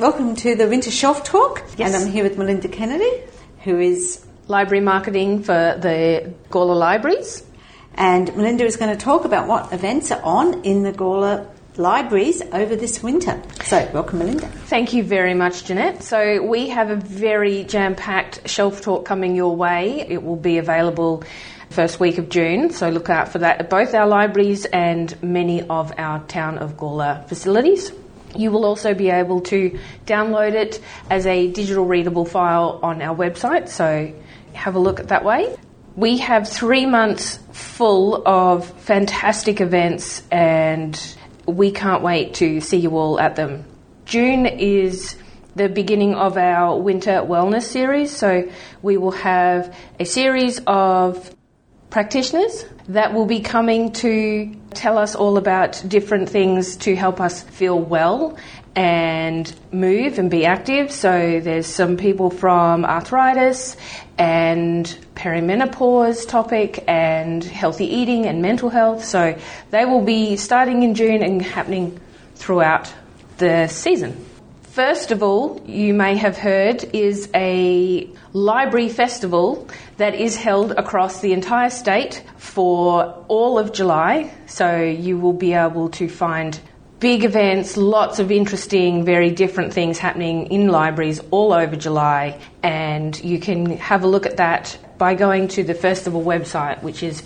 Welcome to the Winter Shelf Talk. Yes. And I'm here with Melinda Kennedy, who is Library Marketing for the Gawler Libraries. And Melinda is going to talk about what events are on in the Gawler Libraries over this winter. So, welcome, Melinda. Thank you very much, Jeanette. So we have a very jam-packed shelf talk coming your way. It will be available first week of June, so look out for that at both our libraries and many of our Town of Gawler facilities. You will also be able to download it as a digital readable file on our website, so have a look at that way. We have 3 months full of fantastic events and we can't wait to see you all at them. June is the beginning of our winter wellness series, so we will have a series of practitioners that will be coming to tell us all about different things to help us feel well and move and be active. So there's some people from arthritis and perimenopause topic and healthy eating and mental health. So they will be starting in June and happening throughout the season. First of all, you may have heard, is a library festival that is held across the entire state for all of July. So you will be able to find big events, lots of interesting, very different things happening in libraries all over July. And you can have a look at that by going to the festival website, which is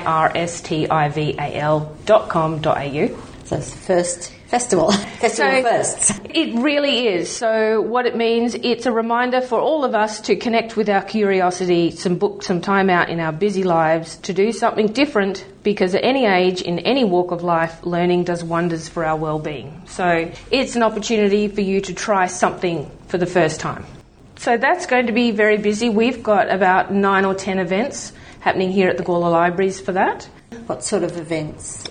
firstival.com.au. So it's the first festival first. It really is. So what it means, it's a reminder for all of us to connect with our curiosity, book some time out in our busy lives to do something different, because at any age, in any walk of life, learning does wonders for our well-being. So it's an opportunity for you to try something for the first time. So that's going to be very busy. We've got about 9 or 10 events happening here at the Gawler Libraries for that. What sort of events?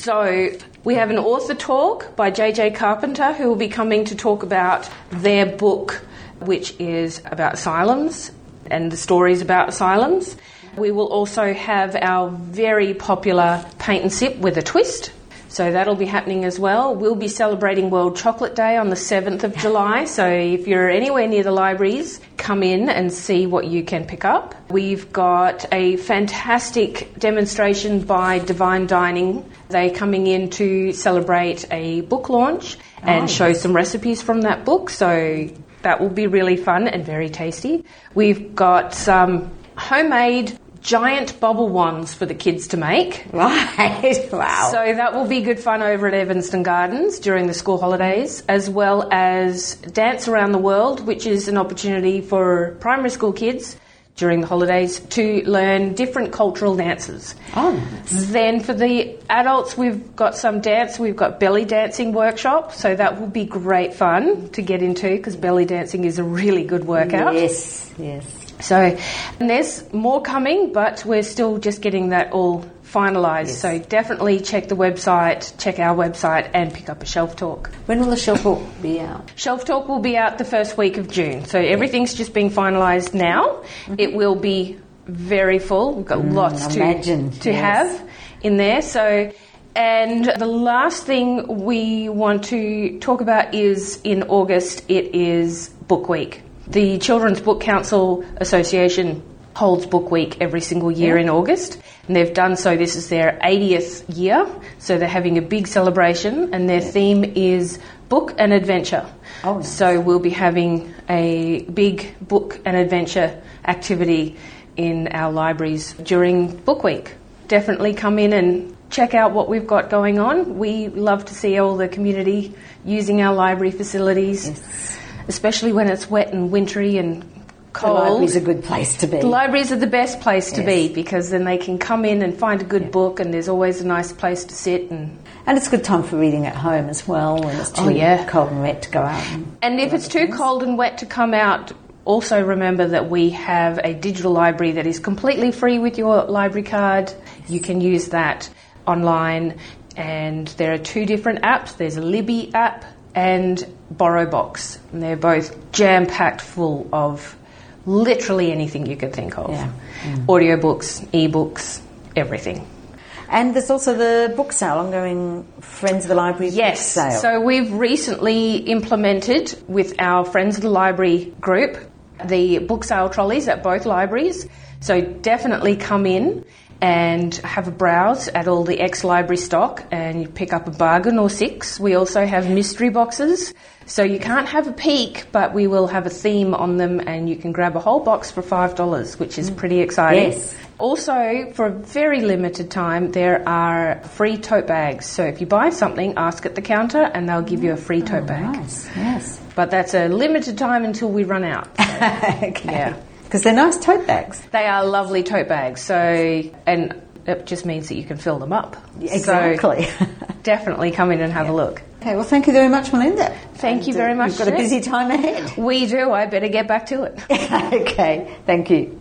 So we have an author talk by JJ Carpenter, who will be coming to talk about their book, which is about asylums and the stories about asylums. We will also have our very popular Paint and Sip with a twist. So that'll be happening as well. We'll be celebrating World Chocolate Day on the 7th of July. So if you're anywhere near the libraries, come in and see what you can pick up. We've got a fantastic demonstration by Divine Dining. They're coming in to celebrate a book launch and show some recipes from that book. So that will be really fun and very tasty. We've got some homemade giant bubble wands for the kids to make. Right, wow. So that will be good fun over at Evanston Gardens during the school holidays, as well as Dance Around the World, which is an opportunity for primary school kids during the holidays to learn different cultural dances. Oh. Then for the adults, we've got some dance. We've got belly dancing workshop, so that will be great fun to get into, because belly dancing is a really good workout. Yes. So, and there's more coming, but we're still just getting that all finalised. Yes. So definitely check the website, check our website, and pick up a Shelf Talk. When will the Shelf Talk be out? Shelf Talk will be out the first week of June. So everything's just being finalised now. Mm-hmm. It will be very full. We've got lots to have in there. So, and the last thing we want to talk about is in August, it is Book Week. The Children's Book Council Association holds Book Week every single year in August, and they've done so. This is their 80th year, so they're having a big celebration, and their theme is book and adventure. Oh, nice. So we'll be having a big book and adventure activity in our libraries during Book Week. Definitely come in and check out what we've got going on. We love to see all the community using our library facilities. Yes. Especially when it's wet and wintry and cold. The library's a good place to be. The libraries are the best place to be, because then they can come in and find a good book, and there's always a nice place to sit. And it's a good time for reading at home as well, when it's too cold and wet to go out. And if it's too cold and wet to come out, also remember that we have a digital library that is completely free with your library card. You can use that online, and there are 2 different apps. There's a Libby app and BorrowBox, and they're both jam-packed full of literally anything you could think of. Audiobooks, ebooks, everything. And there's also the book sale, ongoing Friends of the Library book sale. So we've recently implemented with our Friends of the Library group the book sale trolleys at both libraries. So definitely come in and have a browse at all the ex-library stock and you pick up a bargain or 6. We also have mystery boxes, so you can't have a peek, but we will have a theme on them and you can grab a whole box for $5, which is pretty exciting. Yes. Also, for a very limited time, there are free tote bags. So if you buy something, ask at the counter and they'll give you a free tote bag. Nice, yes. But that's a limited time until we run out. So, Okay. yeah. Because they're nice tote bags. They are lovely tote bags, and it just means that you can fill them up. Exactly. So definitely come in and have a look. Okay, well, thank you very much, Melinda. Thank you very much. You've got a busy time ahead. We do. I better get back to it. Okay, thank you.